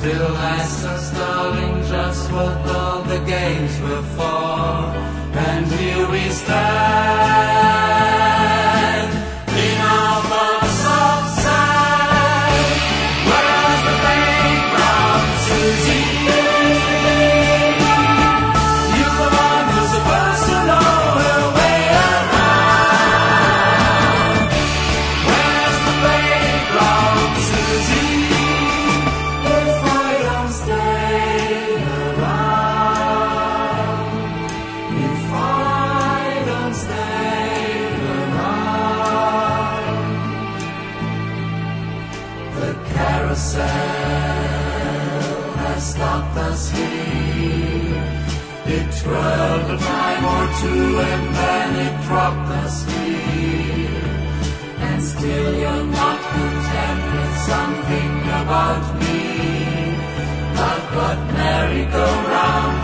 Still ask us, darling, just what all the games were for. And here we stand in our box of sand. Where's the playground, Susie? You're the one who's supposed to know her way around. Where's the playground, Susie? The carousel has stopped us here. It twirled a time or two and then it dropped us here. And still you're not content with something about me. But merry-go-round